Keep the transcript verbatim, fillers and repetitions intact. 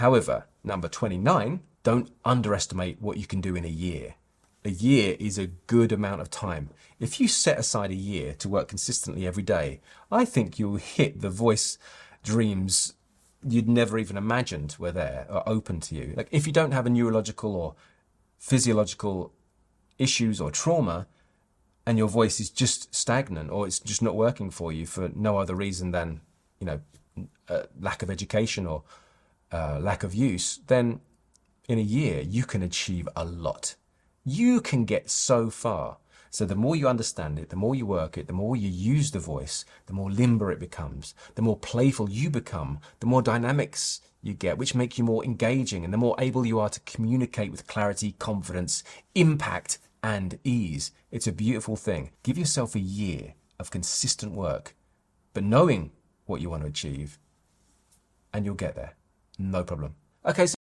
However, number twenty-nine, don't underestimate what you can do in a year. A year is a good amount of time. If you set aside a year to work consistently every day, I think you'll hit the voice dreams you'd never even imagined were there or open to you. Like if you don't have a neurological or physiological issues or trauma and your voice is just stagnant or it's just not working for you for no other reason than, you know, uh, lack of education or uh, lack of use, then in a year you can achieve a lot. You can get so far. So the more you understand it, the more you work it, the more you use the voice, the more limber it becomes, the more playful you become, the more dynamics you get, which make you more engaging, and the more able you are to communicate with clarity, confidence, impact, and ease. It's a beautiful thing. Give yourself a year of consistent work, but knowing what you want to achieve, and you'll get there. No problem. Okay, so